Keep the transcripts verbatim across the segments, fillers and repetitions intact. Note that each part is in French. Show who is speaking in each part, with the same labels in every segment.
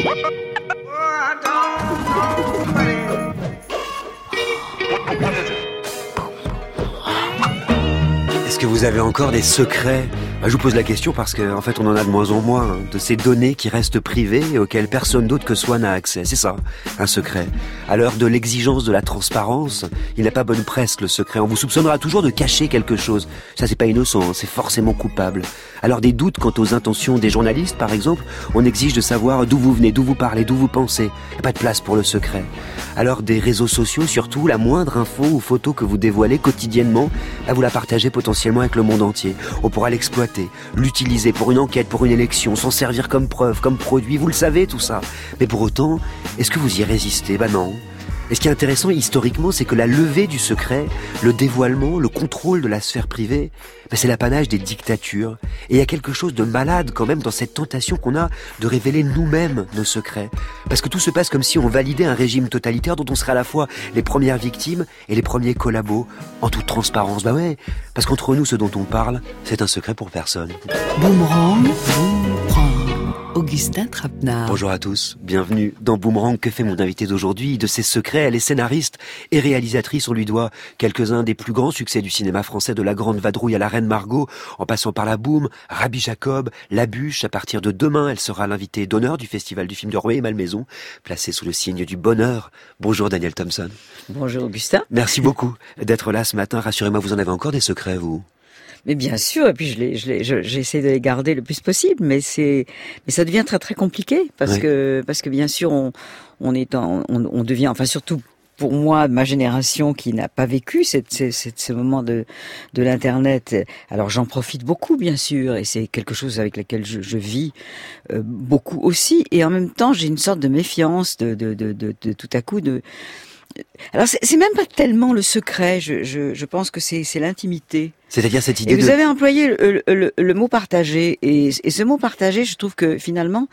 Speaker 1: Est-ce que vous avez encore des secrets ? Je vous pose la question parce qu'en en fait on en a de moins en moins, hein, de ces données qui restent privées et auxquelles personne d'autre que soi n'a accès. C'est ça, un secret. À l'heure de l'exigence de la transparence, il n'a pas bonne presse le secret. On vous soupçonnera toujours de cacher quelque chose. Ça c'est pas innocent, c'est forcément coupable. Alors des doutes quant aux intentions des journalistes par exemple, on exige de savoir d'où vous venez, d'où vous parlez, d'où vous pensez. Il n'y a pas de place pour le secret. Alors des réseaux sociaux surtout, la moindre info ou photo que vous dévoilez quotidiennement, là, vous la partagez potentiellement avec le monde entier. On pourra l'exploiter, l'utiliser pour une enquête, pour une élection, s'en servir comme preuve, comme produit, vous le savez tout ça. Mais pour autant, est-ce que vous y résistez ? Ben non. Et ce qui est intéressant historiquement, c'est que la levée du secret, le dévoilement, le contrôle de la sphère privée, ben c'est l'apanage des dictatures. Et il y a quelque chose de malade quand même dans cette tentation qu'on a de révéler nous-mêmes nos secrets. Parce que tout se passe comme si on validait un régime totalitaire dont on serait à la fois les premières victimes et les premiers collabos, en toute transparence. Bah ouais, parce qu'entre nous, ce dont on parle, c'est un secret pour personne.
Speaker 2: Boomerang, Boomerang. Augustin Trapenard.
Speaker 1: Bonjour à tous, bienvenue dans Boomerang. Que fait mon invité d'aujourd'hui ? De ses secrets, elle est scénariste et réalisatrice. On lui doit quelques-uns des plus grands succès du cinéma français, de La Grande Vadrouille à La Reine Margot, en passant par La Boum, Rabbi Jacob, La Bûche. À partir de demain, elle sera l'invitée d'honneur du Festival du film de Rueil-Malmaison, placée sous le signe du bonheur. Bonjour Daniel Thompson.
Speaker 3: Bonjour Augustin.
Speaker 1: Merci beaucoup d'être là ce matin. Rassurez-moi, vous en avez encore des secrets, vous ?
Speaker 3: Mais bien sûr, et puis je les, je les, je, j'essaie de les garder le plus possible, mais c'est, mais ça devient très très compliqué parce oui. que, parce que bien sûr, on, on est, en, on, on devient, enfin surtout pour moi, ma génération qui n'a pas vécu cette, cette, cette, ce moment de, de l'internet. Alors j'en profite beaucoup, bien sûr, et c'est quelque chose avec lequel je, je vis euh, beaucoup aussi, et en même temps, j'ai une sorte de méfiance de, de, de, de, de tout à coup de. Alors c'est, c'est même pas tellement le secret, je, je, je pense que c'est, c'est l'intimité.
Speaker 1: C'est-à-dire cette idée
Speaker 3: et vous
Speaker 1: de...
Speaker 3: avez employé le, le, le, le mot partagé, et, et ce mot partagé, je trouve que finalement,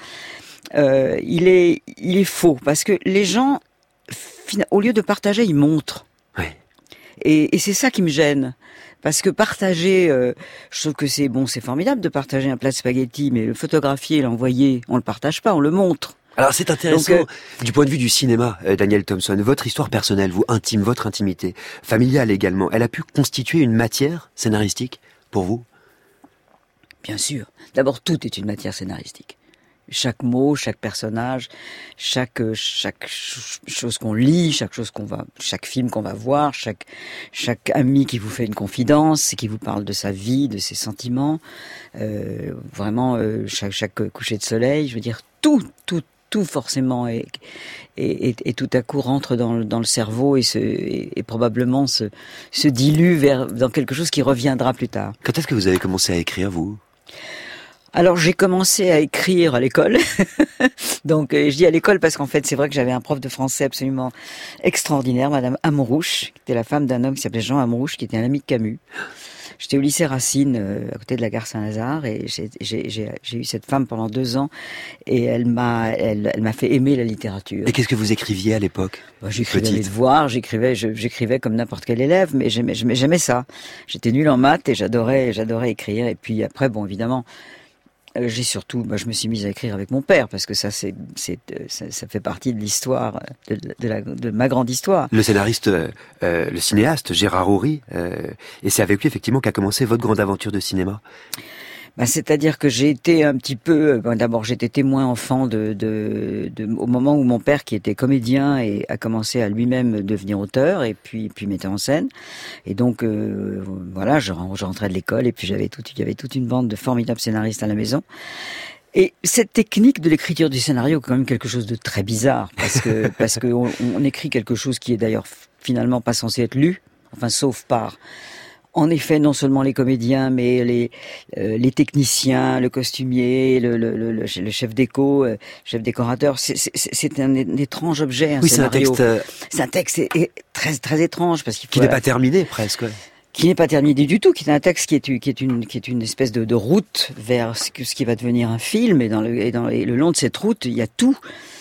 Speaker 3: euh, il est, il est faux, parce que les gens, au lieu de partager, ils montrent.
Speaker 1: Oui.
Speaker 3: Et, et c'est ça qui me gêne. Parce que partager, euh, je trouve que c'est bon, c'est formidable de partager un plat de spaghettis, mais le photographier, l'envoyer, on le partage pas, on le montre.
Speaker 1: Alors c'est intéressant,
Speaker 3: Donc, euh,
Speaker 1: du point de vue du cinéma, euh, Daniel Thompson, votre histoire personnelle, vous, intime, votre intimité, familiale également, elle a pu constituer une matière scénaristique pour vous ?
Speaker 3: Bien sûr. D'abord, tout est une matière scénaristique. Chaque mot, chaque personnage, chaque chaque chose qu'on lit, chaque chose qu'on va, chaque film qu'on va voir, chaque chaque ami qui vous fait une confidence, qui vous parle de sa vie, de ses sentiments, euh, vraiment euh, chaque chaque coucher de soleil, je veux dire tout tout tout forcément et, et, et, et tout à coup rentre dans le, dans le cerveau et, se, et, et probablement se, se dilue vers, dans quelque chose qui reviendra plus tard.
Speaker 1: Quand est-ce que vous avez commencé à écrire, vous ?
Speaker 3: Alors j'ai commencé à écrire à l'école, donc euh, je dis à l'école parce qu'en fait c'est vrai que j'avais un prof de français absolument extraordinaire, Madame Amrouche, qui était la femme d'un homme qui s'appelait Jean Amrouche, qui était un ami de Camus. J'étais au lycée Racine, euh, à côté de la gare Saint-Lazare, et j'ai, j'ai, j'ai, j'ai eu cette femme pendant deux ans, et elle m'a, elle, elle m'a fait aimer la littérature.
Speaker 1: Et qu'est-ce que vous écriviez à l'époque ?
Speaker 3: Bah, j'écrivais mes devoirs, j'écrivais, je, j'écrivais comme n'importe quel élève, mais j'aimais, j'aimais, j'aimais ça. J'étais nulle en maths et j'adorais, j'adorais écrire. Et puis après, bon, évidemment, euh, j'ai surtout, bah, je me suis mise à écrire avec mon père parce que ça, c'est, c'est, ça, ça fait partie de l'histoire, de, de, la, de ma grande histoire.
Speaker 1: Le scénariste, euh, euh, le cinéaste Gérard Houry, euh, et c'est avec lui effectivement qu'a commencé votre grande aventure de cinéma.
Speaker 3: Bah, c'est-à-dire que j'ai été un petit peu, bon, d'abord j'étais témoin enfant de, de, de, au moment où mon père, qui était comédien, et a commencé à lui-même devenir auteur et puis puis metteur en scène. Et donc euh, voilà, je, je rentrais de l'école et puis j'avais toute, il y avait toute une bande de formidables scénaristes à la maison. Et cette technique de l'écriture du scénario est quand même quelque chose de très bizarre parce que parce que on, on écrit quelque chose qui est d'ailleurs finalement pas censé être lu, enfin sauf par en effet, non seulement les comédiens, mais les euh, les techniciens, le costumier, le, le, le, le chef déco, euh, chef décorateur. C'est, c'est, c'est un, un étrange objet, un
Speaker 1: oui,
Speaker 3: scénario.
Speaker 1: C'est un texte, euh...
Speaker 3: c'est un texte très très étrange parce qu'il faut,
Speaker 1: qui n'est pas terminé presque. Ouais.
Speaker 3: Qui n'est pas terminé du tout, qui est un texte qui est, qui est une qui est une espèce de, de route vers ce, que, ce qui va devenir un film. Et dans le et dans et le long de cette route, il y a tout.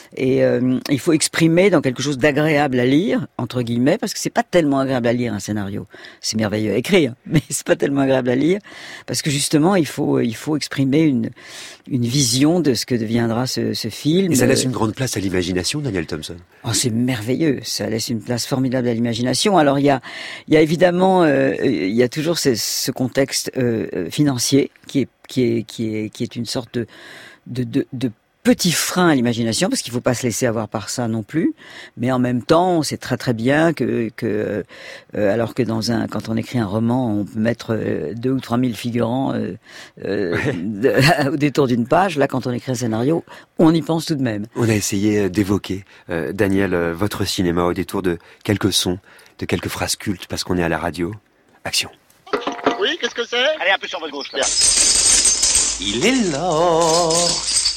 Speaker 3: Et euh, il faut exprimer dans quelque chose d'agréable à lire, entre guillemets, parce que c'est pas tellement agréable à lire un scénario. C'est merveilleux à écrire, mais c'est pas tellement agréable à lire, parce que justement, il faut il faut exprimer une une vision de ce que deviendra ce, ce film.
Speaker 1: Et ça laisse une grande place à l'imagination, Daniel Thompson.
Speaker 3: Oh, c'est merveilleux, ça laisse une place formidable à l'imagination. Alors il y a il y a évidemment euh, il y a toujours ce, ce contexte euh, financier qui est qui est qui est qui est une sorte de de de, de petit frein à l'imagination, parce qu'il faut pas se laisser avoir par ça non plus. Mais en même temps, on sait très très bien que, que euh, alors que dans un, quand on écrit un roman, on peut mettre euh, deux ou trois mille figurants euh, euh, ouais. de, au détour d'une page. Là, quand on écrit un scénario, on y pense tout de même.
Speaker 1: On a essayé d'évoquer, euh, Daniel, euh, votre cinéma au détour de quelques sons, de quelques phrases cultes, parce qu'on est à la radio. Action.
Speaker 4: Oui, qu'est-ce que c'est? Allez, un peu sur votre gauche, là.
Speaker 5: Il est l'or.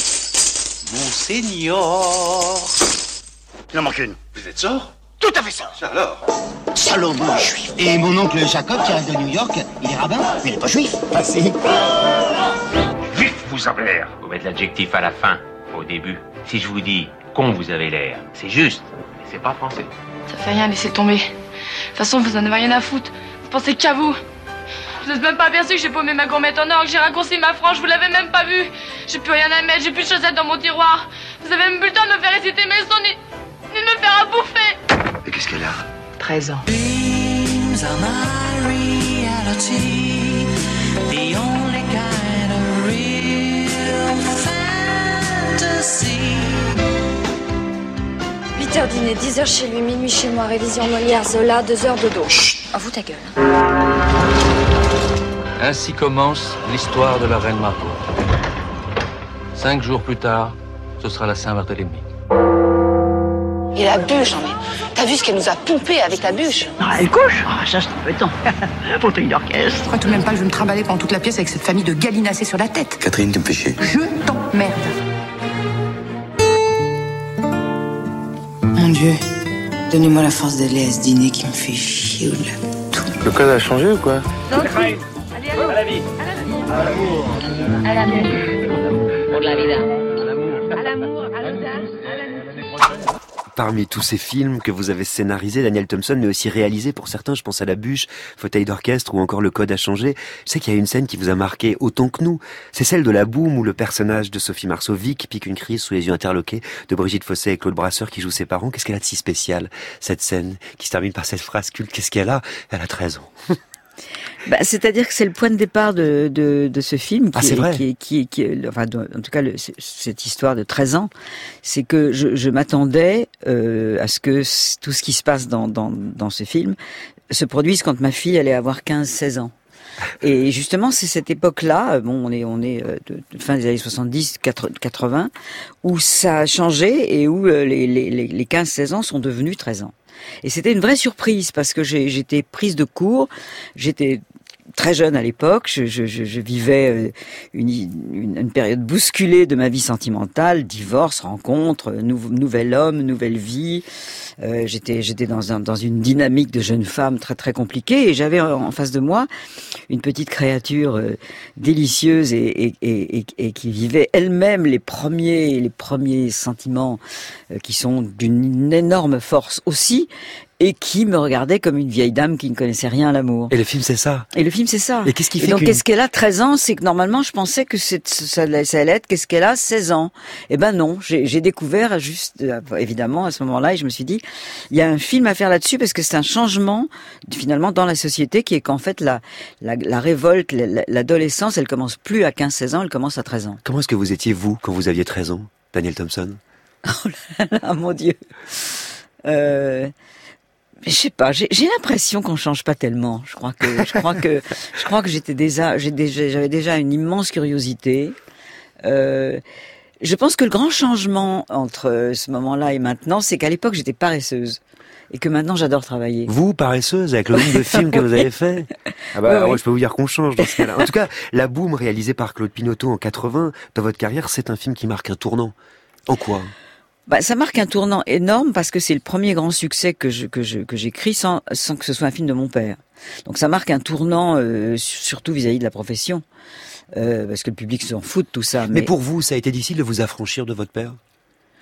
Speaker 5: Monseigneur.
Speaker 4: Il en manque une.
Speaker 5: Vous êtes sort?
Speaker 4: Tout à fait ça.
Speaker 5: Alors?
Speaker 4: Salaud de juif. Et mon oncle Jacob, qui reste de New York, il est rabbin, mais il n'est pas juif. Ah si.
Speaker 6: Juif, vous avez l'air. Vous mettez l'adjectif à la fin, au début. Si je vous dis con, vous avez l'air, c'est juste, mais c'est pas français.
Speaker 7: Ça fait rien, laissez tomber. De toute façon, vous en avez rien à foutre. Vous pensez qu'à vous. Vous n'êtes même pas aperçu que j'ai paumé ma gourmette en or, que j'ai raccourci ma frange, vous l'avez même pas vu. J'ai plus rien à mettre, j'ai plus de chaussettes dans mon tiroir. Vous avez même plus le temps de me faire réciter mes sons, ni, ni de me faire à bouffer.
Speaker 1: Et qu'est-ce qu'elle a?
Speaker 7: treize ans.
Speaker 8: huit heures dîner, dix heures chez lui, minuit chez moi, révision Molière, Zola, deux heures de dos. Chut, avoue ta gueule.
Speaker 9: Ainsi commence l'histoire de la reine Margot. Cinq jours plus tard, ce sera la Saint-Barthélemy.
Speaker 10: Et la bûche, mais t'as vu ce qu'elle nous a pompé avec la bûche?
Speaker 11: Ah, elle couche? Ah, ça c'est embêtant. Fauteuil d'orchestre.
Speaker 10: Je crois tout de même pas que je vais me trimballer pendant toute la pièce avec cette famille de gallinacés sur la tête.
Speaker 5: Catherine, tu me fais chier.
Speaker 10: Je t'emmerde. Mon Dieu, donnez-moi la force d'aller à ce dîner qui me fait chier au-delà de tout.
Speaker 5: Le code a changé ou quoi?
Speaker 11: Non, allez, allez, à la vie. À l'amour. À l'amour. Pour de la vida. À l'amour. À l'amour, à l'audace, à l'amitié.
Speaker 1: Parmi tous ces films que vous avez scénarisés, Daniel Thompson, mais aussi réalisés pour certains, je pense à La Bûche, Fauteuil d'orchestre ou encore Le Code a changé. Je sais qu'il y a une scène qui vous a marqué autant que nous. C'est celle de La Boum où le personnage de Sophie Marceau, Vic, pique une crise sous les yeux interloqués de Brigitte Fossé et Claude Brasseur qui jouent ses parents. Qu'est-ce qu'elle a de si spécial, cette scène qui se termine par cette phrase culte? Qu'est-ce qu'elle a? Elle a treize ans.
Speaker 3: Bah, c'est-à-dire que c'est le point de départ de, de, de ce film, qui,
Speaker 1: ah, c'est
Speaker 3: est,
Speaker 1: vrai.
Speaker 3: qui, est, qui, est, qui est, enfin, en tout cas, le, cette histoire de treize ans, c'est que je, je m'attendais euh, à ce que tout ce qui se passe dans, dans, dans ce film se produise quand ma fille allait avoir quinze seize ans. Et justement, c'est cette époque-là, bon, on est, on est de, de fin des années soixante-dix, quatre-vingts, où ça a changé et où les, les, les quinze seize ans sont devenus treize ans. Et c'était une vraie surprise parce que j'ai, j'étais prise de court, j'étais très jeune à l'époque, je, je, je vivais une, une, une période bousculée de ma vie sentimentale, divorce, rencontre, nou, nouvel homme, nouvelle vie. Euh, j'étais, j'étais dans, un, dans une dynamique de jeune femme très très compliquée et j'avais en face de moi une petite créature euh, délicieuse et, et, et, et, et qui vivait elle-même les premiers, les premiers sentiments euh, qui sont d'une énorme force aussi. Et qui me regardait comme une vieille dame qui ne connaissait rien à l'amour.
Speaker 1: Et le film, c'est ça.
Speaker 3: Et le film, c'est ça.
Speaker 1: Et qu'est-ce qui fait
Speaker 3: et donc,
Speaker 1: qu'une...
Speaker 3: qu'est-ce qu'elle a treize ans? C'est que normalement, je pensais que c'est, ça, ça allait être, qu'est-ce qu'elle a seize ans? Eh ben non, j'ai, j'ai découvert juste, évidemment, à ce moment-là, et je me suis dit, il y a un film à faire là-dessus parce que c'est un changement, finalement, dans la société qui est qu'en fait, la, la, la révolte, l'adolescence, elle commence plus à quinze seize ans, elle commence à treize ans.
Speaker 1: Comment est-ce que vous étiez, vous, quand vous aviez treize ans, Daniel Thompson?
Speaker 3: Oh là là, mon Dieu. Euh... Je sais pas, j'ai, j'ai l'impression qu'on change pas tellement. Je crois que, je crois que, je crois que j'étais déjà, j'ai déjà, j'avais déjà une immense curiosité. Euh, je pense que le grand changement entre ce moment-là et maintenant, c'est qu'à l'époque j'étais paresseuse et que maintenant j'adore travailler.
Speaker 1: Vous, paresseuse, avec le nombre de films que vous avez fait. Ah bah,
Speaker 3: oui,
Speaker 1: alors,
Speaker 3: oui.
Speaker 1: je peux vous dire qu'on change dans ce cas-là. En tout cas, La Boum, réalisée par Claude Pinoteau en quatre-vingts, dans votre carrière, c'est un film qui marque un tournant. En quoi?
Speaker 3: Bah, ça marque un tournant énorme parce que c'est le premier grand succès que je, que je, que j'écris sans, sans que ce soit un film de mon père. Donc ça marque un tournant, euh, surtout vis-à-vis de la profession. Euh, parce que le public s'en fout de tout ça.
Speaker 1: Mais... mais pour vous, ça a été difficile de vous affranchir de votre père?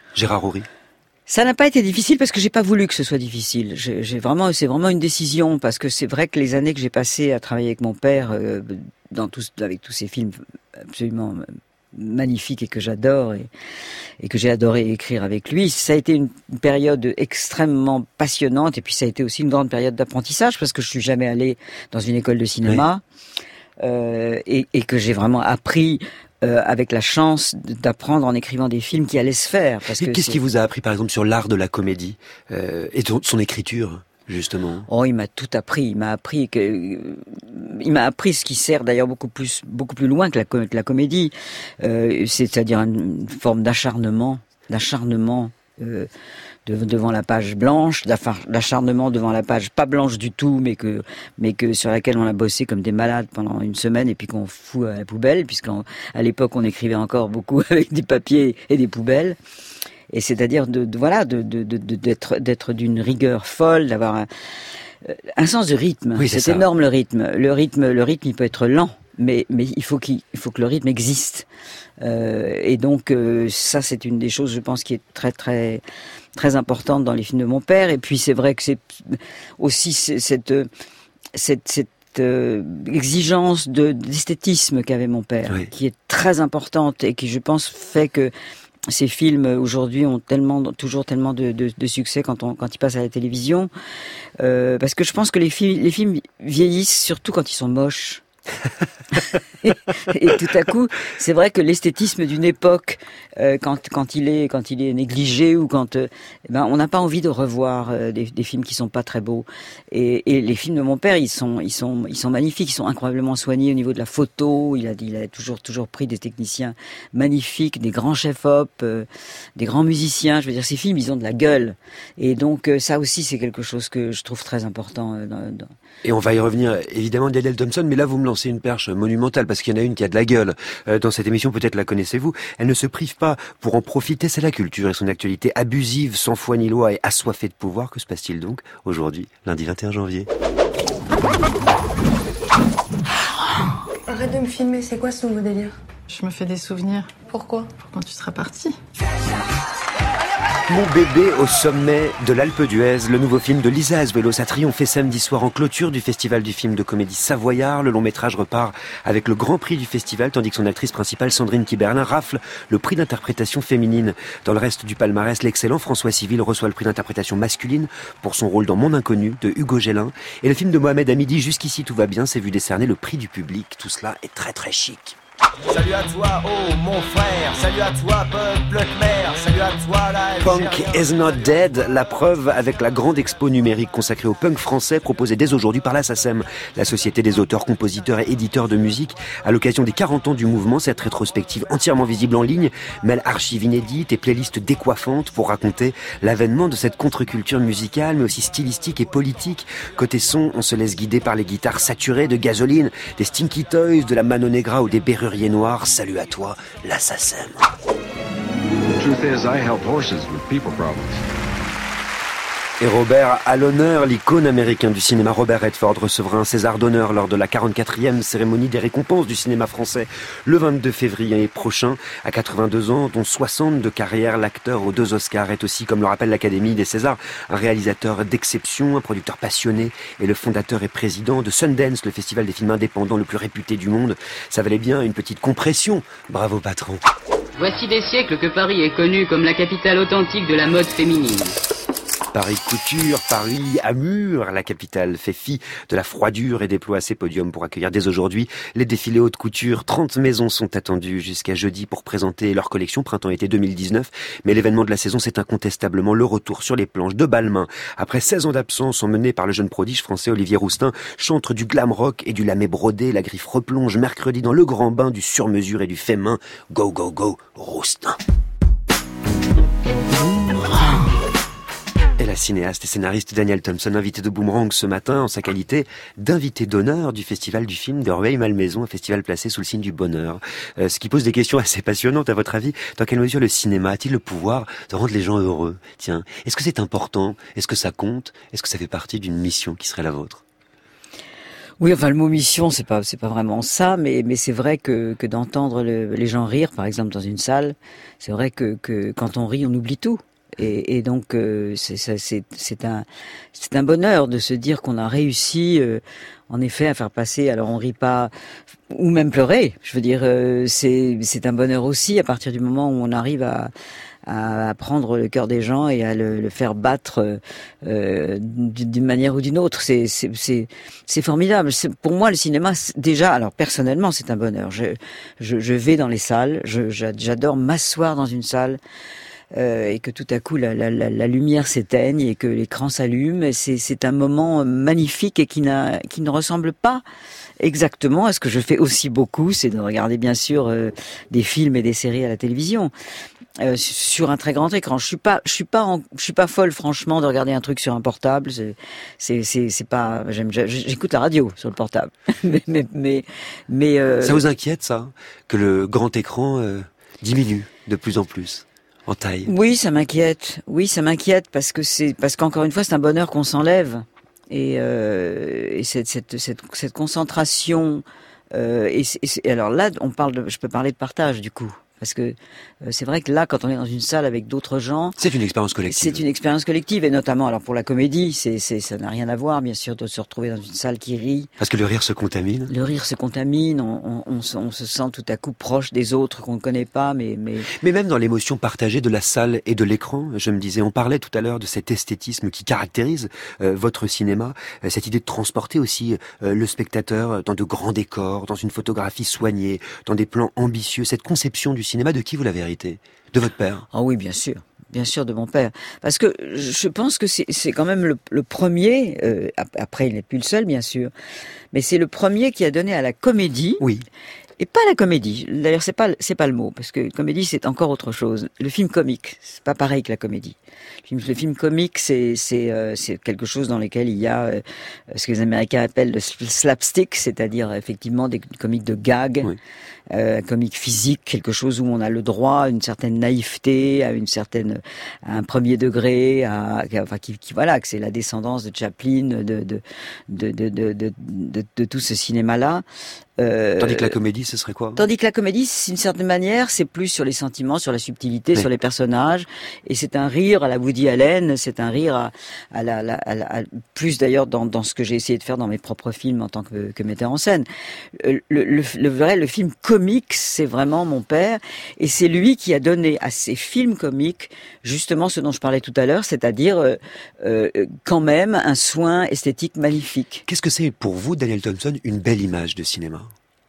Speaker 1: Gérard Houry?
Speaker 3: Ça n'a pas été difficile parce que j'ai pas voulu que ce soit difficile. J'ai, j'ai vraiment, c'est vraiment une décision parce que c'est vrai que les années que j'ai passées à travailler avec mon père, euh, dans tous, avec tous ces films absolument magnifiques et que j'adore et, et que j'ai adoré écrire avec lui, ça a été une période extrêmement passionnante et puis ça a été aussi une grande période d'apprentissage parce que je suis jamais allée dans une école de cinéma oui. euh, et, et que j'ai vraiment appris. Euh, avec la chance d'apprendre en écrivant des films qui allaient se faire. Parce que
Speaker 1: Qu'est-ce
Speaker 3: c'est...
Speaker 1: qui vous a appris, par exemple, sur l'art de la comédie euh, et de son écriture, justement?
Speaker 3: Oh, il m'a tout appris. Il m'a appris que, euh, il m'a appris ce qui sert d'ailleurs beaucoup plus, beaucoup plus loin que la, que la comédie, euh, c'est-à-dire une forme d'acharnement, d'acharnement. Euh, devant la page blanche, d'acharnement devant la page pas blanche du tout, mais que, mais que sur laquelle on a bossé comme des malades pendant une semaine et puis qu'on fout à la poubelle, puisqu'à l'époque on écrivait encore beaucoup avec des papiers et des poubelles. Et c'est-à-dire de, de voilà, de, de, de, d'être, d'être d'une rigueur folle, d'avoir un, un sens de rythme.
Speaker 1: Oui, c'est,
Speaker 3: c'est énorme le rythme. Le rythme, le rythme, il peut être lent, mais mais il faut qu'il, il faut que le rythme existe. Euh, et donc euh, ça, c'est une des choses, je pense, qui est très très très importante dans les films de mon père. Et puis c'est vrai que c'est aussi cette cette cette euh, exigence de d'esthétisme qu'avait mon père, oui. qui est très importante et qui, je pense, fait que ces films aujourd'hui ont tellement, toujours tellement de, de, de succès quand on, quand ils passent à la télévision, euh, parce que je pense que les films, les films vieillissent surtout quand ils sont moches. et, et tout à coup, c'est vrai que l'esthétisme d'une époque, euh, quand quand il est quand il est négligé ou quand, euh, ben on n'a pas envie de revoir euh, des, des films qui sont pas très beaux. Et, et les films de mon père, ils sont ils sont ils sont magnifiques, ils sont incroyablement soignés au niveau de la photo. Il a il a toujours toujours pris des techniciens magnifiques, des grands chefs-op, euh, des grands musiciens. Je veux dire, ces films, ils ont de la gueule. Et donc euh, ça aussi, c'est quelque chose que je trouve très important. Euh, dans, dans...
Speaker 1: Et on va y revenir évidemment, Daniel Thompson, mais là vous me lancez une perche monumentale parce qu'il y en a une qui a de la gueule. Euh, dans cette émission, peut-être la connaissez-vous, elle ne se prive pas pour en profiter, c'est la culture et son actualité abusive, sans foi ni loi et assoiffée de pouvoir. Que se passe-t-il donc aujourd'hui, lundi vingt et un janvier?
Speaker 12: Arrête de me filmer, c'est quoi ce nouveau délire?
Speaker 13: Je me fais des souvenirs.
Speaker 12: Pourquoi?
Speaker 13: Pour quand tu seras parti.
Speaker 1: Mon bébé au sommet de l'Alpe d'Huez, le nouveau film de Lisa Azuelos a triomphé samedi soir en clôture du festival du film de comédie Savoyard. Le long métrage repart avec le grand prix du festival, tandis que son actrice principale, Sandrine Kiberlin, rafle le prix d'interprétation féminine. Dans le reste du palmarès, l'excellent François Civil reçoit le prix d'interprétation masculine pour son rôle dans Mon Inconnu de Hugo Gélin. Et le film de Mohamed Hamidi, Jusqu'ici tout va bien, s'est vu décerner le prix du public. Tout cela est très très chic.
Speaker 14: Salut à toi, oh mon frère, salut à toi, peuple khmer, salut à toi, la...
Speaker 1: Punk is not dead, la preuve avec la grande expo numérique consacrée au punk français proposée dès aujourd'hui par la SACEM, la Société des auteurs, compositeurs et éditeurs de musique. À l'occasion des quarante ans du mouvement, cette rétrospective entièrement visible en ligne mêle archives inédites et playlists décoiffantes pour raconter l'avènement de cette contre-culture musicale, mais aussi stylistique et politique. Côté son, on se laisse guider par les guitares saturées de gasoline, des Stinky Toys, de la Mano Negra ou des Berruriers Noirs. Salut à toi, la SACEM.
Speaker 15: The truth is, I help horses with people problems.
Speaker 1: Et Robert à l'honneur, l'icône américain du cinéma Robert Redford recevra un César d'honneur lors de la quarante-quatrième cérémonie des récompenses du cinéma français le vingt-deux février prochain. À quatre-vingt-deux ans, dont soixante de carrière, l'acteur aux deux Oscars est aussi, comme le rappelle l'Académie des Césars, un réalisateur d'exception, un producteur passionné et le fondateur et président de Sundance, le festival des films indépendants le plus réputé du monde. Ça valait bien une petite compression. Bravo patron.
Speaker 16: Voici des siècles que Paris est connu comme la capitale authentique de la mode féminine.
Speaker 1: Paris Couture, Paris Amur, la capitale fait fi de la froidure et déploie ses podiums pour accueillir dès aujourd'hui les défilés haute couture. trente maisons sont attendues jusqu'à jeudi pour présenter leur collection printemps-été deux mille dix-neuf. Mais l'événement de la saison, c'est incontestablement le retour sur les planches de Balmain. Après seize ans d'absence emmenés par le jeune prodige français Olivier Roustin, chantre du glam rock et du lamé brodé, la griffe replonge mercredi dans le grand bain du sur-mesure et du fait main. Go, go, go, Roustin. Et la cinéaste et scénariste Daniel Thompson, invité de Boomerang ce matin en sa qualité d'invité d'honneur du Festival du film de Rueil-Malmaison, un festival placé sous le signe du bonheur. Euh, ce qui pose des questions assez passionnantes à votre avis. Dans quelle mesure le cinéma a-t-il le pouvoir de rendre les gens heureux? Tiens, est-ce que c'est important? Est-ce que ça compte? Est-ce que ça fait partie d'une mission qui serait la vôtre?
Speaker 3: Oui, enfin le mot mission, c'est pas c'est pas vraiment ça, mais mais c'est vrai que que d'entendre le, les gens rire, par exemple dans une salle, c'est vrai que que quand on rit, on oublie tout. Et, et donc euh, c'est ça, c'est c'est un c'est un bonheur de se dire qu'on a réussi, euh, en effet, à faire passer. Alors on rit pas, ou même pleurer. Je veux dire, euh, c'est c'est un bonheur aussi à partir du moment où on arrive à à prendre le cœur des gens et à le, le faire battre euh, d'une manière ou d'une autre. C'est c'est c'est c'est formidable. C'est, pour moi, le cinéma, déjà, alors personnellement, c'est un bonheur. Je je, je vais dans les salles. Je, j'adore m'asseoir dans une salle. Euh, et que tout à coup la, la, la, la lumière s'éteigne et que l'écran s'allume. Et c'est, c'est un moment magnifique et qui, n'a, qui ne ressemble pas exactement à ce que je fais aussi beaucoup, c'est de regarder bien sûr euh, des films et des séries à la télévision euh, sur un très grand écran. Je suis pas, je suis pas, en, je suis pas folle franchement de regarder un truc sur un portable. C'est, c'est, c'est, c'est pas. J'aime, j'écoute la radio sur le portable. mais, mais, mais, mais euh...
Speaker 1: ça vous inquiète ça que le grand écran euh, diminue de plus en plus? En taille.
Speaker 3: Oui, ça m'inquiète. Oui, ça m'inquiète parce que c'est parce qu'encore une fois, c'est un bonheur qu'on s'enlève et, euh, et cette, cette cette cette concentration. Euh, et, et alors là, on parle de, je peux parler de partage du coup. Parce que euh, c'est vrai que là, quand on est dans une salle avec d'autres gens,
Speaker 1: c'est une expérience collective.
Speaker 3: C'est une expérience collective, et notamment, alors pour la comédie, c'est, c'est, ça n'a rien à voir, bien sûr, de se retrouver dans une salle qui rit.
Speaker 1: Parce que le rire se contamine.
Speaker 3: Le rire se contamine, on, on, on, se, on se sent tout à coup proche des autres qu'on ne connaît pas, mais, mais...
Speaker 1: Mais même dans l'émotion partagée de la salle et de l'écran, je me disais, on parlait tout à l'heure de cet esthétisme qui caractérise euh, votre cinéma, euh, cette idée de transporter aussi euh, le spectateur dans de grands décors, dans une photographie soignée, dans des plans ambitieux, cette conception du cinéma, de qui vous l'avez hérité? De votre père?
Speaker 3: Ah oui, bien sûr. Bien sûr, de mon père. Parce que je pense que c'est, c'est quand même le, le premier, euh, après il n'est plus le seul, bien sûr, mais c'est le premier qui a donné à la comédie...
Speaker 1: Oui.
Speaker 3: Et pas la comédie. D'ailleurs, c'est pas c'est pas le mot, parce que comédie c'est encore autre chose. Le film comique, c'est pas pareil que la comédie. Le film, le film comique, c'est c'est euh, c'est quelque chose dans lequel il y a euh, ce que les Américains appellent le slapstick, c'est-à-dire effectivement des comiques de gag, oui. euh, comique physique, quelque chose où on a le droit à une certaine naïveté, à une certaine à un premier degré, à enfin qui, qui voilà, que c'est la descendance de Chaplin, de de de de de de, de, de, de tout ce cinéma-là.
Speaker 1: Euh, tandis que la comédie, ce serait quoi?
Speaker 3: Tandis que la comédie, d'une certaine manière, c'est plus sur les sentiments, sur la subtilité, oui. sur les personnages, et c'est un rire à la Woody Allen, c'est un rire à, à la, à, à, à plus d'ailleurs dans, dans ce que j'ai essayé de faire dans mes propres films en tant que, que metteur en scène. Le, le, le vrai, le film comique, c'est vraiment mon père, et c'est lui qui a donné à ces films comiques justement ce dont je parlais tout à l'heure, c'est-à-dire euh, euh, quand même un soin esthétique magnifique.
Speaker 1: Qu'est-ce que c'est pour vous, Daniel Thompson, une belle image de cinéma?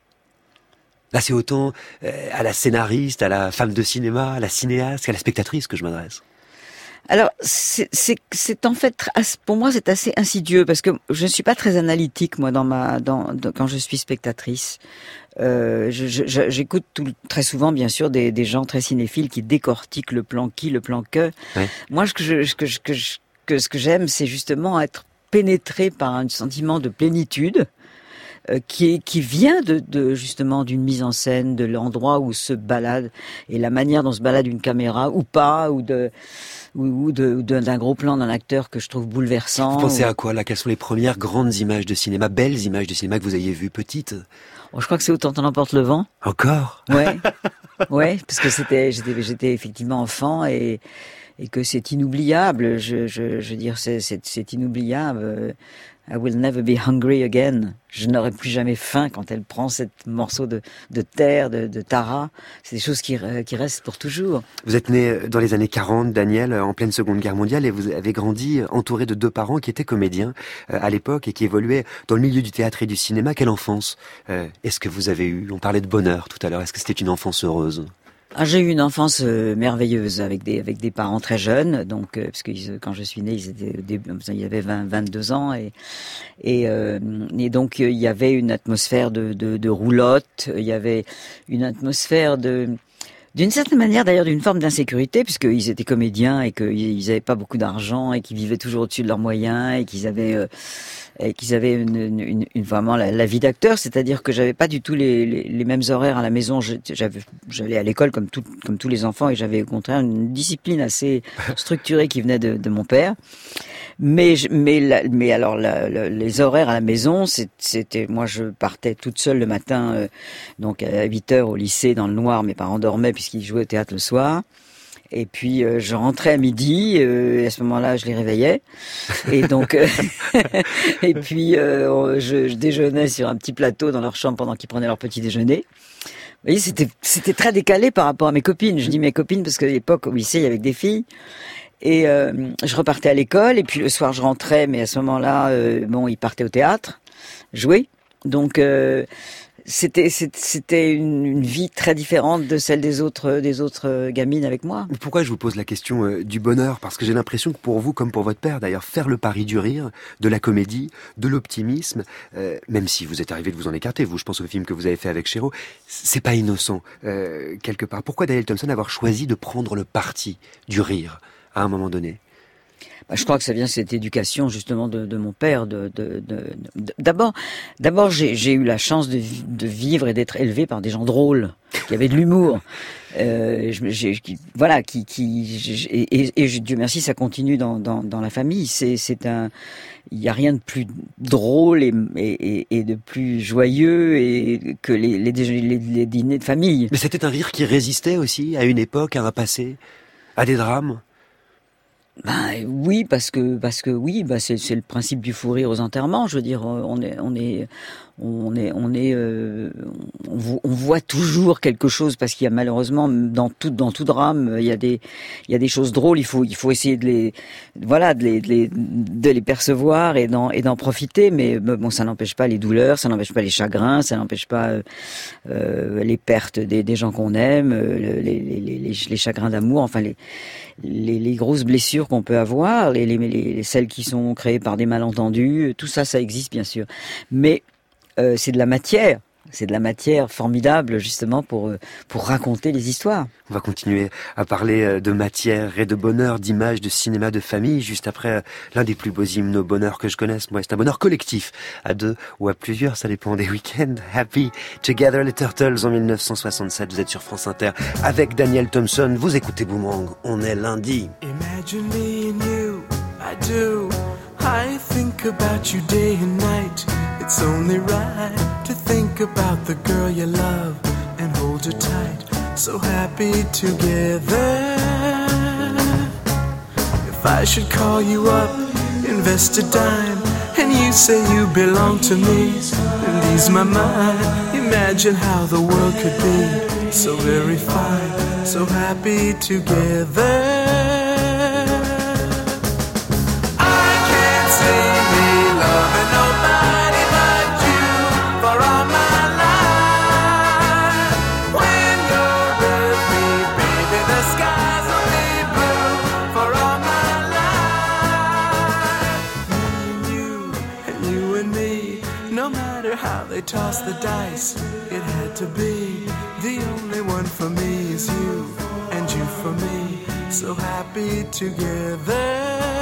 Speaker 1: Là, c'est autant euh, à la scénariste, à la femme de cinéma, à la cinéaste, qu'à la spectatrice que je m'adresse.
Speaker 3: Alors, c'est, c'est, c'est en fait, pour moi, c'est assez insidieux parce que je ne suis pas très analytique, moi, dans ma, dans, dans quand je suis spectatrice. Euh, je, je, j'écoute tout, très souvent, bien sûr, des, des gens très cinéphiles qui décortiquent le plan qui, le plan que. Ouais. Moi, ce que, je, ce que, je, que, je, que ce que j'aime, c'est justement être pénétré par un sentiment de plénitude. Qui, qui vient de, de justement d'une mise en scène, de l'endroit où se balade et la manière dont se balade une caméra ou pas, ou de ou, ou de, ou d'un gros plan d'un acteur que je trouve bouleversant.
Speaker 1: Vous pensez
Speaker 3: ou...
Speaker 1: à quoi là? Quelles sont les premières grandes images de cinéma, belles images de cinéma que vous ayez vues petites?
Speaker 3: Oh, je crois que c'est Autant en emporte le vent.
Speaker 1: Encore?
Speaker 3: Ouais, ouais, parce que c'était j'étais j'étais effectivement enfant et et que c'est inoubliable. Je je je veux dire c'est c'est, c'est inoubliable. I will never be hungry again. Je n'aurai plus jamais faim quand elle prend ce morceau de, de terre, de, de Tara. C'est des choses qui, qui restent pour toujours.
Speaker 1: Vous êtes né dans les années quarante, Daniel, en pleine Seconde Guerre mondiale, et vous avez grandi entouré de deux parents qui étaient comédiens euh, à l'époque et qui évoluaient dans le milieu du théâtre et du cinéma. Quelle enfance euh, est-ce que vous avez eu? On parlait de bonheur tout à l'heure. Est-ce que c'était une enfance heureuse?
Speaker 3: Ah, j'ai eu une enfance euh, merveilleuse avec des avec des parents très jeunes, donc euh, parce que ils, quand je suis née, ils étaient il y avait vingt, vingt-deux ans et et, euh, et donc il y avait une atmosphère de de, de roulotte, il y avait une atmosphère de d'une certaine manière d'ailleurs d'une forme d'insécurité puisqu'ils étaient comédiens et qu'ils n'avaient pas beaucoup d'argent et qu'ils vivaient toujours au-dessus de leurs moyens et qu'ils avaient euh, et qu'ils avaient une, une, une vraiment la, la vie d'acteur, c'est-à-dire que j'avais pas du tout les, les, les mêmes horaires à la maison. J'avais, j'allais à l'école comme tout, comme tous les enfants et j'avais au contraire une discipline assez structurée qui venait de, de mon père. Mais, mais, la, mais alors, la, la, les horaires à la maison, c'était, moi, je partais toute seule le matin, euh, donc à huit heures au lycée, dans le noir. Mes parents dormaient puisqu'ils jouaient au théâtre le soir. Et puis, euh, je rentrais à midi, euh, et à ce moment-là, je les réveillais. Et donc, euh, et puis, euh, je, je déjeunais sur un petit plateau dans leur chambre pendant qu'ils prenaient leur petit déjeuner. Vous voyez, c'était, c'était très décalé par rapport à mes copines. Je dis mes copines parce qu'à l'époque, au lycée, il y avait que des filles. Et euh, je repartais à l'école, et puis le soir, je rentrais, mais à ce moment-là, euh, bon, ils partaient au théâtre, jouer. Donc, euh, c'était, c'était une, une vie très différente de celle des autres, des autres gamines avec moi.
Speaker 1: Pourquoi je vous pose la question euh, du bonheur? Parce que j'ai l'impression que pour vous, comme pour votre père d'ailleurs, faire le pari du rire, de la comédie, de l'optimisme, euh, même si vous êtes arrivé de vous en écarter, vous, je pense au film que vous avez fait avec Chéreau, c'est pas innocent, euh, quelque part. Pourquoi Daniel Thompson avoir choisi de prendre le parti du rire à un moment donné?
Speaker 3: Bah, je crois que ça vient de cette éducation justement de, de mon père. De, de, de, de, d'abord, d'abord j'ai, j'ai eu la chance de, de vivre et d'être élevé par des gens drôles, qui avaient de l'humour. Euh, j'ai, qui, voilà, qui, qui, et, et, et Dieu merci, ça continue dans, dans, dans la famille. C'est, c'est un, il y a rien de plus drôle et, et, et de plus joyeux et que les, les, les, les dîners de famille.
Speaker 1: Mais c'était un rire qui résistait aussi à une époque, à un passé, à des drames.
Speaker 3: Ben oui, parce que parce que oui, bah c'est c'est le principe du fou rire aux enterrements. Je veux dire, on est on est on est on est euh, on, on voit toujours quelque chose, parce qu'il y a malheureusement dans tout dans tout drame, il y a des il y a des choses drôles. Il faut il faut essayer de les voilà de les de les, de les percevoir et d'en et d'en profiter. Mais bon, ça n'empêche pas les douleurs, ça n'empêche pas les chagrins, ça n'empêche pas euh, les pertes des des gens qu'on aime, les les les les, les chagrins d'amour, enfin les Les, les grosses blessures qu'on peut avoir, les, les, les, celles qui sont créées par des malentendus, tout ça, ça existe bien sûr. Mais euh, c'est de la matière, c'est de la matière formidable justement pour pour raconter les histoires.
Speaker 1: On va continuer à parler de matière et de bonheur, d'images, de cinéma, de famille, juste après l'un des plus beaux hymnes au bonheur que je connaisse. Moi, c'est un bonheur collectif, à deux ou à plusieurs, ça dépend des week-ends. Happy Together les Turtles en mille neuf cent soixante-sept, vous êtes sur France Inter avec Daniel Thompson, vous écoutez Boomerang, on est lundi.
Speaker 17: Imagine me and you, I do, I think about you day and night. It's only right to think about the girl you love and hold her tight. So happy together. If I should call you up, invest a dime, and you say you belong to me, and ease my mind. Imagine how the world could be so very fine, so happy together. Toss the dice, it had to be. The only one for me is you, and you for me, so happy together.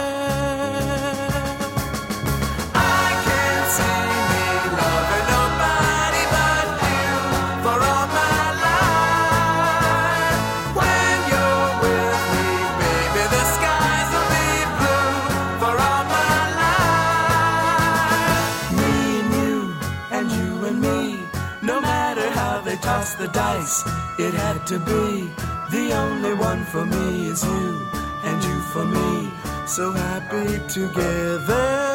Speaker 17: I can't see me loving nobody but you for all my life. When you're with me, baby, the skies will be blue for all my life. Me and you, and you and me, no matter how they toss the dice, it had to be. The only one for me is you, and you for me, so happy together.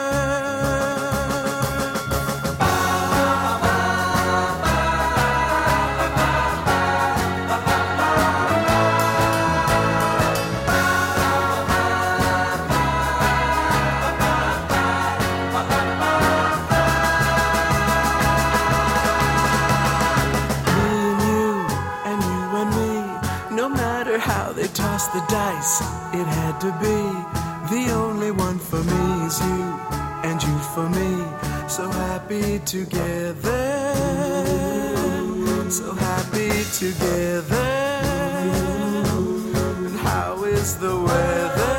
Speaker 17: The dice, it had to be. The only one for me is you, and you for me, so happy together, so happy together. And how is the weather?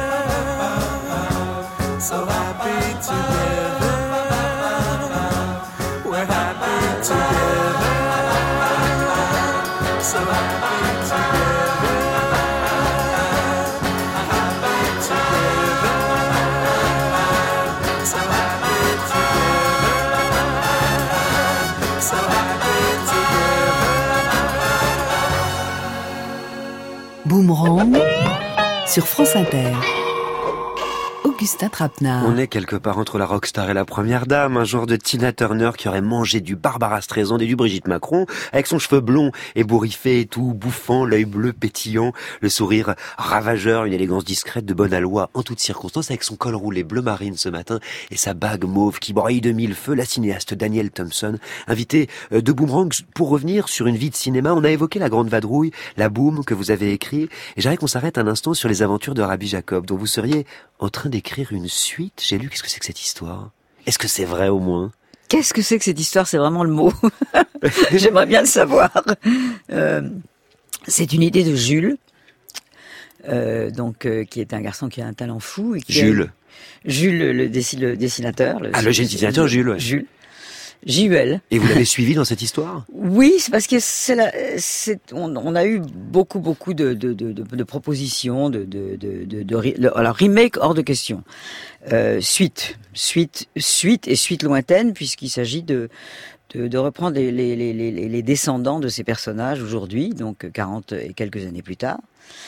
Speaker 17: So happy together, we're happy together, so happy together.
Speaker 2: Boomerang sur France Inter. Augustin Trapenard.
Speaker 1: On est quelque part entre la rockstar et la première dame, un genre de Tina Turner qui aurait mangé du Barbara Streisand et du Brigitte Macron, avec son cheveu blond ébouriffé et tout, bouffant, l'œil bleu pétillant, le sourire ravageur, une élégance discrète de bonne aloi en toutes circonstances, avec son col roulé bleu marine ce matin et sa bague mauve qui brille de mille feux, la cinéaste Danielle Thompson, invitée de Boomerang pour revenir sur une vie de cinéma. On a évoqué La Grande Vadrouille, La Boum que vous avez écrit, et j'aimerais qu'on s'arrête un instant sur les aventures de Rabbi Jacob, dont vous seriez en train d'écrire une suite. J'ai lu, qu'est-ce que c'est que cette histoire? Est-ce que c'est vrai au moins?
Speaker 3: Qu'est-ce que c'est que cette histoire? C'est vraiment le mot. J'aimerais bien le savoir. Euh, c'est une idée de Jules, euh, donc euh, qui est un garçon qui a un talent fou. Et qui
Speaker 1: Jules.
Speaker 3: A... Jules, le, dessi... le dessinateur. Le...
Speaker 1: Ah, le dessinateur Jules. Ouais.
Speaker 3: Jules. J U L.
Speaker 1: Et vous l'avez suivi dans cette histoire?
Speaker 3: Oui, c'est parce que c'est la, c'est, on, on a eu beaucoup, beaucoup de, de, de, de, de propositions, de, de, de, de, de, de, alors remake hors de question. Euh, suite, suite, suite et suite lointaine, puisqu'il s'agit de, de, de reprendre les, les, les, les, les descendants de ces personnages aujourd'hui, donc quarante et quelques années plus tard.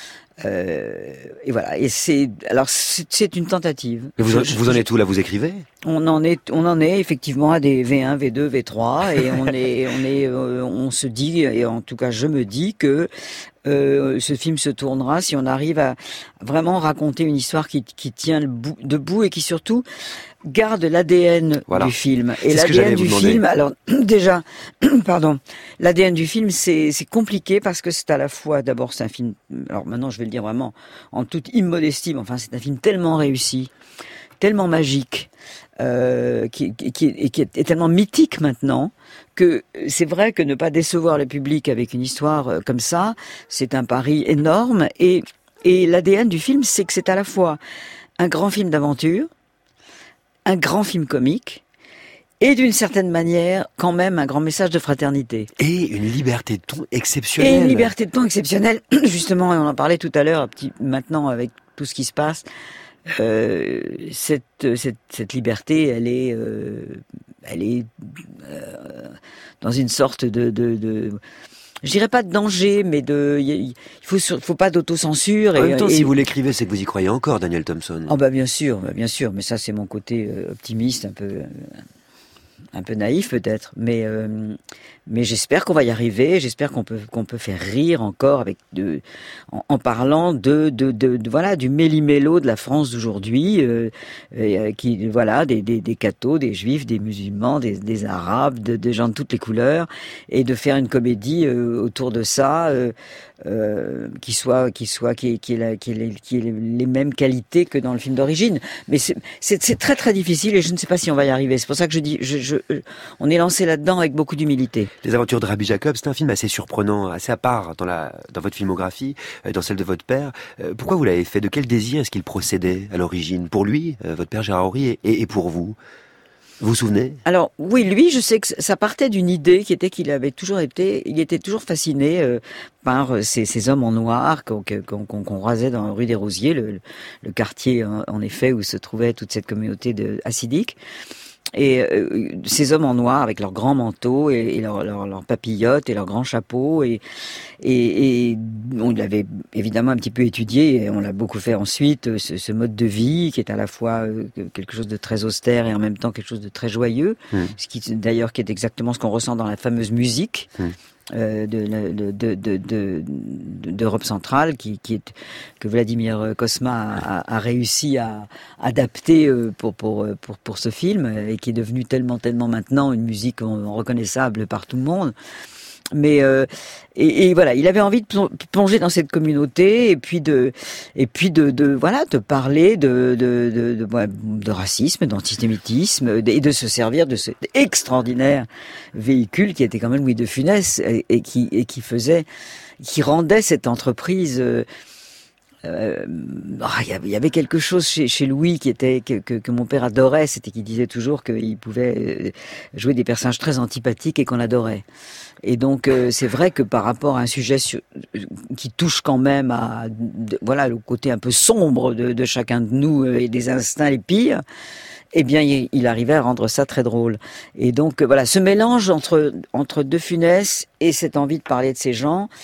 Speaker 3: Euh, et voilà. Et c'est alors c'est, c'est une tentative.
Speaker 1: Et vous, vous en êtes où là? Vous écrivez?
Speaker 3: On en est, on en est effectivement à des V un, V deux, V trois, et on est, on est, euh, on se dit, et en tout cas je me dis que euh, ce film se tournera si on arrive à vraiment raconter une histoire qui, qui tient le bout, debout et qui surtout garde l'A D N voilà. du film. Et l'A D N du film, alors déjà, pardon, l'A D N du film, c'est, c'est compliqué parce que c'est à la fois, d'abord c'est un film, alors maintenant je vais le dire vraiment en toute immodestie, mais enfin c'est un film tellement réussi, tellement magique, euh, qui, qui, qui, qui est tellement mythique maintenant, que c'est vrai que ne pas décevoir le public avec une histoire comme ça, c'est un pari énorme. Et, et l'A D N du film, c'est que c'est à la fois un grand film d'aventure, un grand film comique, et d'une certaine manière, quand même, un grand message de fraternité.
Speaker 1: Et une liberté de ton exceptionnelle.
Speaker 3: Et une liberté de ton exceptionnelle, justement, on en parlait tout à l'heure, petit, maintenant avec tout ce qui se passe, euh, cette, cette, cette liberté, elle est, euh, elle est euh, dans une sorte de... de, de je dirais pas de danger, mais de, il faut, faut pas d'autocensure.
Speaker 1: En
Speaker 3: et,
Speaker 1: même temps,
Speaker 3: et,
Speaker 1: si vous l'écrivez, c'est que vous y croyez encore, Danielle Thompson.
Speaker 3: Oh bah bien sûr, bah bien sûr, mais ça c'est mon côté euh, optimiste, un peu, euh, un peu naïf peut-être, mais euh, mais j'espère qu'on va y arriver. J'espère qu'on peut qu'on peut faire rire encore avec de, en, en parlant de de, de de voilà du méli-mélo de la France d'aujourd'hui, euh, euh, qui voilà des des des cathos, des juifs, des musulmans, des des arabes, de, des gens de toutes les couleurs, et de faire une comédie euh, autour de ça. Euh, Euh, qui soit qui soit qui qui ait, la, qui, ait les, qui ait les mêmes qualités que dans le film d'origine, mais c'est, c'est c'est très très difficile et je ne sais pas si on va y arriver. C'est pour ça que je dis je, je on est lancé là-dedans avec beaucoup d'humilité.
Speaker 1: Les Aventures de Rabbi Jacob, c'est un film assez surprenant, assez à part dans la dans votre filmographie, dans celle de votre père. Pourquoi vous l'avez fait? De quel désir est-ce qu'il procédait à l'origine? Pour lui, votre père Gérard Horry, et, et pour vous? Vous vous souvenez? Alors
Speaker 3: oui, lui, je sais que ça partait d'une idée qui était qu'il avait toujours été, il était toujours fasciné euh, par ces, ces hommes en noir qu'on, qu'on, qu'on, qu'on rasait dans la rue des Rosiers, le, le quartier en, en effet où se trouvait toute cette communauté de hassidiques. Et euh, ces hommes en noir avec leurs grands manteaux et, et leurs leur, leur papillotes et leurs grands chapeaux et, et, et on l'avait évidemment un petit peu étudié et on l'a beaucoup fait ensuite, ce, ce mode de vie qui est à la fois quelque chose de très austère et en même temps quelque chose de très joyeux, mmh. ce qui d'ailleurs qui est exactement ce qu'on ressent dans la fameuse musique. Mmh. Euh, de, de, de, de, de, d'Europe centrale, qui, qui est, que Vladimir Cosma a, a réussi à adapter pour, pour, pour, pour ce film, et qui est devenu tellement, tellement maintenant une musique reconnaissable par tout le monde. Mais euh, et, et voilà, il avait envie de plonger dans cette communauté et puis de et puis de, de voilà de parler de de de, de, de, de racisme, d'antisémitisme et de se servir de cet extraordinaire véhicule qui était quand même Louis de Funès et, et qui et qui faisait qui rendait cette entreprise euh, Euh, oh, il y avait quelque chose chez, chez Louis qui était que, que, que mon père adorait, c'était qu'il disait toujours qu'il pouvait jouer des personnages très antipathiques et qu'on adorait. Et donc euh, c'est vrai que par rapport à un sujet sur, qui touche quand même à de, voilà le côté un peu sombre de, de chacun de nous et des instincts les pires, eh bien il, il arrivait à rendre ça très drôle. Et donc voilà, ce mélange entre entre De Funès et cette envie de parler de ces gens.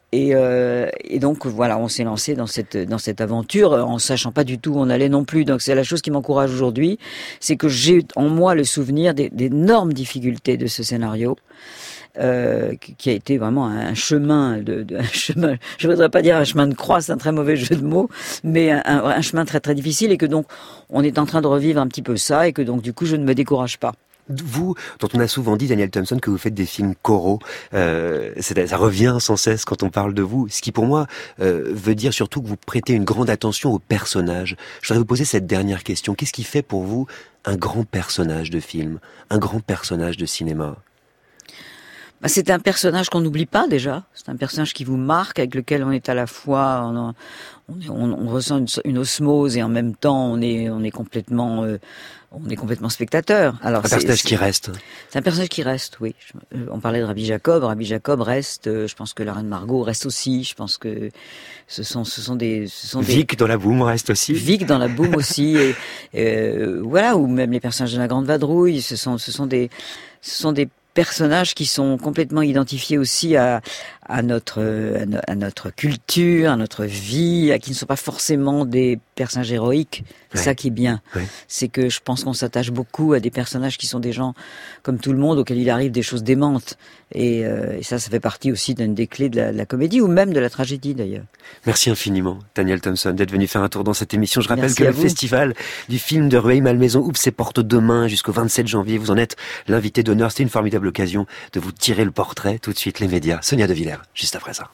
Speaker 3: Et, euh, et donc voilà, on s'est lancé dans cette dans cette aventure en sachant pas du tout où on allait non plus. Donc c'est la chose qui m'encourage aujourd'hui, c'est que j'ai en moi le souvenir des, d'énormes difficultés de ce scénario, euh, qui a été vraiment un chemin de, de un chemin. Je voudrais pas dire un chemin de croix, c'est un très mauvais jeu de mots, mais un, un, un chemin très très difficile et que donc on est en train de revivre un petit peu ça et que donc du coup je ne me décourage pas.
Speaker 1: Vous, dont on a souvent dit, Daniel Thompson, que vous faites des films choraux, euh, c'est, ça revient sans cesse quand on parle de vous, ce qui pour moi euh, veut dire surtout que vous prêtez une grande attention aux personnages. Je voudrais vous poser cette dernière question. Qu'est-ce qui fait pour vous un grand personnage de film, un grand personnage de cinéma ?
Speaker 3: Bah, c'est un personnage qu'on n'oublie pas déjà. C'est un personnage qui vous marque, avec lequel on est à la fois, on, on, on, on ressent une, une osmose et en même temps on est, on est complètement, euh, on est complètement spectateur. Alors
Speaker 1: un
Speaker 3: c'est,
Speaker 1: personnage
Speaker 3: c'est,
Speaker 1: qui reste.
Speaker 3: C'est un personnage qui reste, oui. Je, on parlait de Rabbi Jacob. Rabbi Jacob reste. Je pense que la Reine Margot reste aussi. Je pense que ce sont, ce sont des, ce sont des...
Speaker 1: Vic dans la boum reste aussi.
Speaker 3: Vic dans la boum aussi. Et, euh, voilà, ou même les personnages de la Grande Vadrouille. Ce sont, ce sont des, ce sont des personnages qui sont complètement identifiés aussi à, à notre, à notre culture, à notre vie, à qui ne sont pas forcément des personnages héroïques. C'est ouais. ça qui est bien. Ouais. C'est que je pense qu'on s'attache beaucoup à des personnages qui sont des gens comme tout le monde, auxquels il arrive des choses démentes. Et, euh, et ça, ça fait partie aussi d'une des clés de la, de la comédie, ou même de la tragédie d'ailleurs.
Speaker 1: Merci infiniment, Daniel Thompson, d'être venu faire un tour dans cette émission. Je rappelle
Speaker 3: Merci
Speaker 1: que le
Speaker 3: vous.
Speaker 1: festival du film de Rueil-Malmaison ouvre ses portes demain jusqu'au vingt-sept janvier. Vous en êtes l'invité d'honneur. C'était une formidable occasion de vous tirer le portrait. Tout de suite, les médias. Sonia De Villers, juste après ça.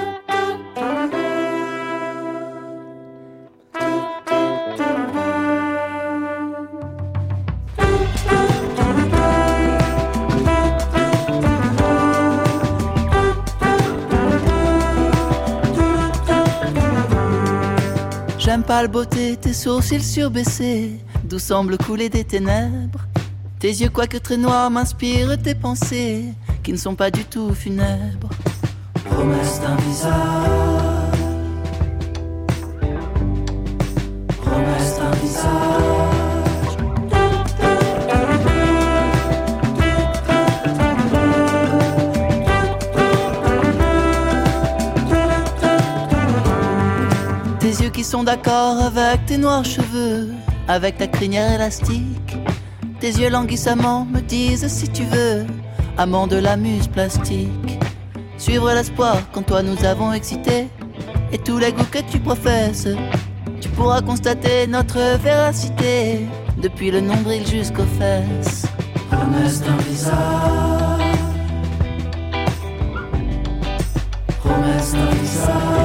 Speaker 18: J'aime pas le beauté, tes sourcils surbaissés, d'où semblent couler des ténèbres. Tes yeux, quoique très noirs, m'inspirent tes pensées, qui ne sont pas du tout funèbres. Promesse d'un visage, promesse d'un visage. Tes yeux qui sont d'accord avec tes noirs cheveux, avec ta crinière élastique. Tes yeux languissamment me disent si tu veux, amant de la muse plastique. Suivre l'espoir quand toi nous avons excité, et tous les goûts que tu professes. Tu pourras constater notre véracité, depuis le nombril jusqu'aux fesses. Promesse d'un visage, promesse d'un visage.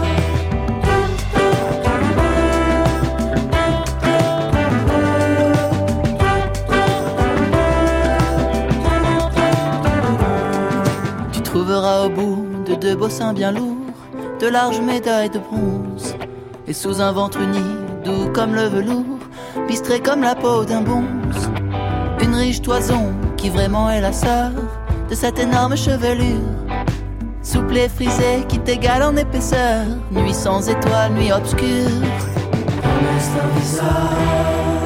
Speaker 18: Au bout de deux beaux seins bien lourds, de larges médailles de bronze, et sous un ventre uni, doux comme le velours, bistré comme la peau d'un bonze, une riche toison qui vraiment est la sœur de cette énorme chevelure, souple et frisée qui t'égale en épaisseur, nuit sans étoiles, nuit obscure. Promesse d'un visage,